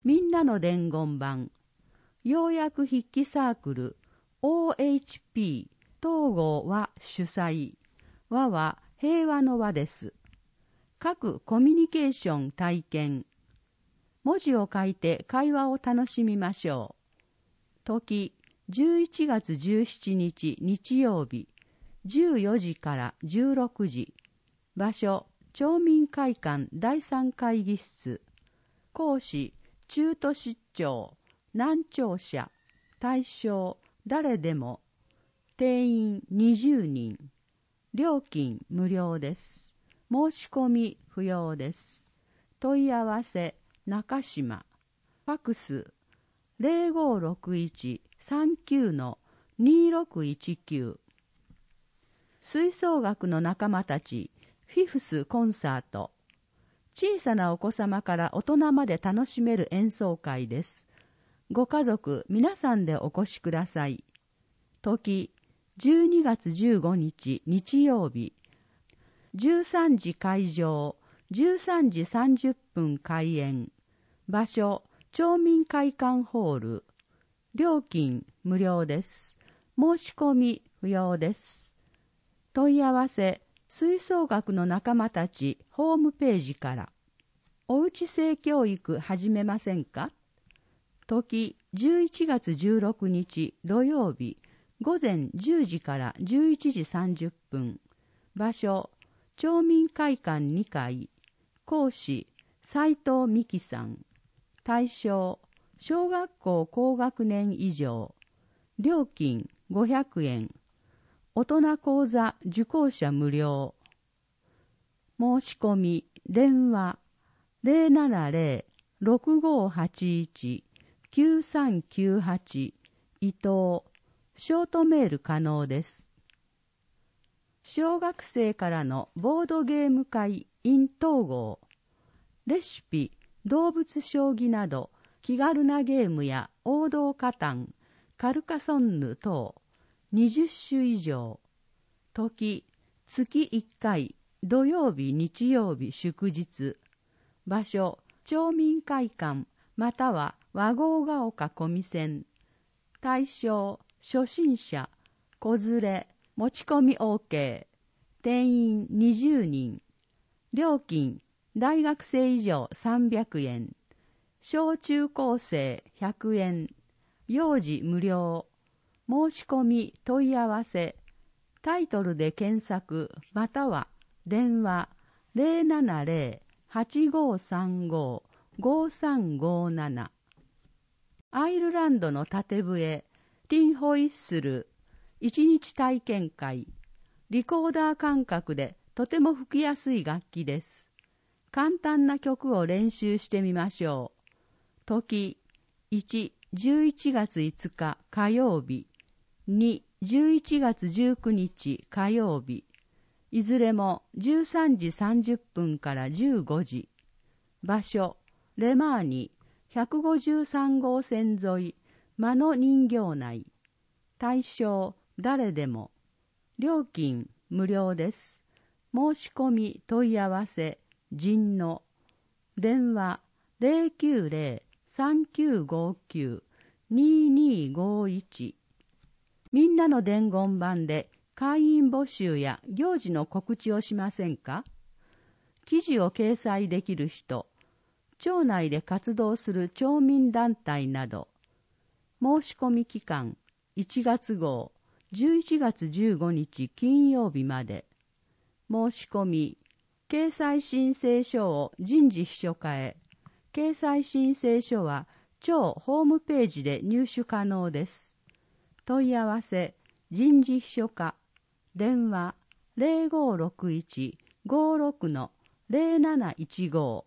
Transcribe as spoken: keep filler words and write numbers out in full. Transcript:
みんなの伝言版、要約筆記サークル オーエイチピー 統合は主催、和は平和の和です。各コミュニケーション体験、文字を書いて会話を楽しみましょう。時、じゅういちがつじゅうしちにち日曜日、じゅうよじからじゅうろくじ、場所、町民会館だいさん会議室、講師、中途出張、難聴者、対象、誰でも、定員にじゅうにん、料金無料です。申し込み不要です。問い合わせ、中島、ファクス、ゼロごろくいち さんきゅう にろくいちきゅう。吹奏楽の仲間たち、フィフスコンサート。小さなお子様から大人まで楽しめる演奏会です。ご家族皆さんでお越しください。時、じゅうにがつじゅうごにち日曜日、じゅうさんじ会場、じゅうさんじさんじゅっぷん開演。場所、町民会館ホール。料金無料です。申し込み不要です。問い合わせ、吹奏楽の仲間たちホームページから。おうち性教育始めませんか？時、じゅういちがつじゅうろくにち土曜日、午前じゅうじからじゅういちじさんじゅっぷん。場所、町民会館にかい。講師、斉藤美希さん。対象、小学校高学年以上。料金ごひゃくえん。大人講座受講者無料。申し込み、電話、ゼロななゼロ ろくごはちいち きゅうさんきゅうはち 伊藤。ショートメール可能です。小学生からのボードゲーム会 in 統合。レシピ、動物将棋など気軽なゲームや王道カタン、カルカソンヌ等にじゅっしゅ以上。時、月いっかい、土曜日、日曜日、祝日。場所、町民会館または和合ヶ丘小見線。対象、初心者、子連れ、持ち込み OK。定員にじゅうにん。料金、大学生以上さんびゃくえん。小中高生ひゃくえん。幼児無料。申し込み問い合わせ。タイトルで検索または電話 ゼロななゼロ はちごさんご ごさんごなな。アイルランドの縦笛、ティンホイッスル、一日体験会。リコーダー感覚でとても吹きやすい楽器です。簡単な曲を練習してみましょう。時、いち、じゅういちがついつか火曜日、に、じゅういちがつじゅうくにち火曜日、いずれもじゅうさんじさんじゅっぷんからじゅうごじ。場所、レマーニ、ひゃくごじゅうさんごう線沿い、間の人形内。対象、誰でも。料金、無料です。申し込み、問い合わせ、人の。電話、ゼロきゅうゼロ さんきゅうごきゅう ににごいち。みんなの伝言版で会員募集や行事の告知をしませんか？記事を掲載できる人、町内で活動する町民団体など。申し込み期間、いちがつごう、じゅういちがつじゅうごにち金曜日まで。申し込み、掲載申請書を人事秘書課へ。掲載申請書は町ホームページで入手可能です。問い合わせ、人事秘書課、電話 ゼロごろくいち ごろく ゼロなないちご。